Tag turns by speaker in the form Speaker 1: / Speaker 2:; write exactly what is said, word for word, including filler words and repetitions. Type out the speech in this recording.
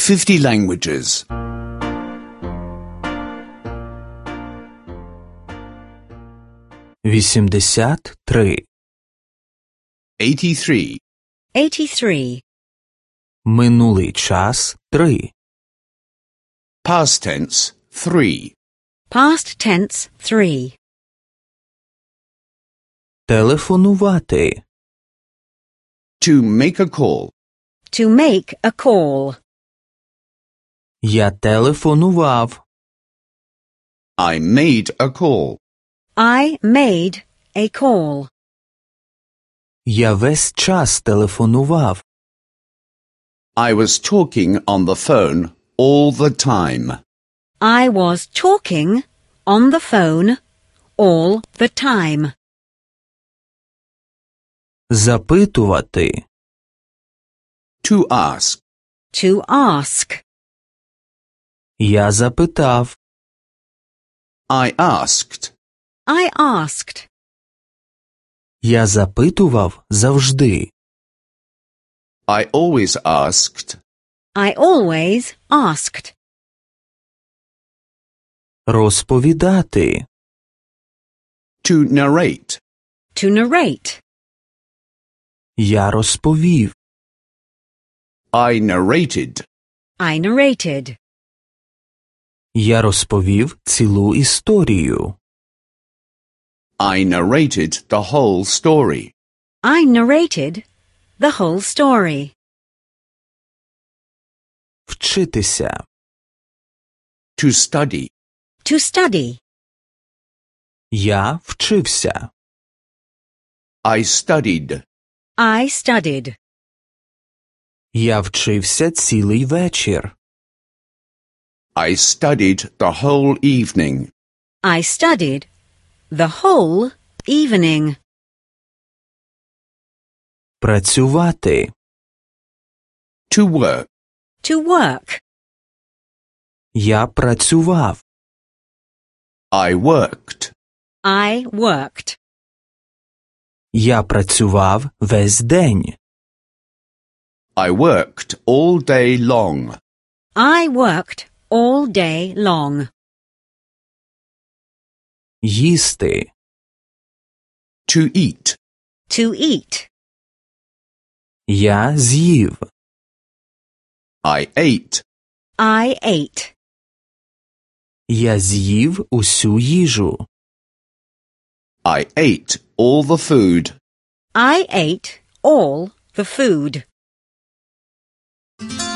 Speaker 1: fifty languages.
Speaker 2: вісімдесят три.
Speaker 1: eighty-three.
Speaker 3: eighty-three.
Speaker 2: Минулий час – три.
Speaker 1: Past tense, three.
Speaker 3: Past tense, three.
Speaker 2: Телефонувати.
Speaker 1: To make a call.
Speaker 3: To make a call.
Speaker 2: Я телефонував.
Speaker 1: I made a call.
Speaker 3: I made a call.
Speaker 2: Я весь час телефонував.
Speaker 1: I was talking on the phone all the time.
Speaker 3: I was talking on the phone all the time.
Speaker 2: Запитувати.
Speaker 1: To ask.
Speaker 3: To ask.
Speaker 2: Я запитав.
Speaker 1: I asked.
Speaker 3: I asked.
Speaker 2: Я запитував завжди.
Speaker 1: I always asked.
Speaker 3: I always asked.
Speaker 2: Розповідати.
Speaker 1: To narrate.
Speaker 3: To narrate.
Speaker 2: Я розповів.
Speaker 1: I narrated.
Speaker 3: I narrated.
Speaker 2: Я розповів цілу історію.
Speaker 1: I narrated the whole story.
Speaker 3: I narrated the whole story.
Speaker 2: Вчитися.
Speaker 1: To study.
Speaker 3: To study.
Speaker 2: Я вчився.
Speaker 1: I studied.
Speaker 3: I studied.
Speaker 2: Я вчився цілий вечір.
Speaker 1: I studied the whole evening.
Speaker 3: I studied the whole evening.
Speaker 2: Працювати.
Speaker 1: To work.
Speaker 3: To work.
Speaker 2: Я працював.
Speaker 1: I worked.
Speaker 3: I worked.
Speaker 2: Я працював весь день.
Speaker 1: I worked all day long.
Speaker 3: I worked all day long.
Speaker 2: Їсти.
Speaker 1: To eat.
Speaker 3: To eat.
Speaker 2: Я з'їв.
Speaker 1: I ate.
Speaker 3: I ate.
Speaker 2: Я з'їв усю їжу.
Speaker 1: I ate all the food.
Speaker 3: I ate all the food.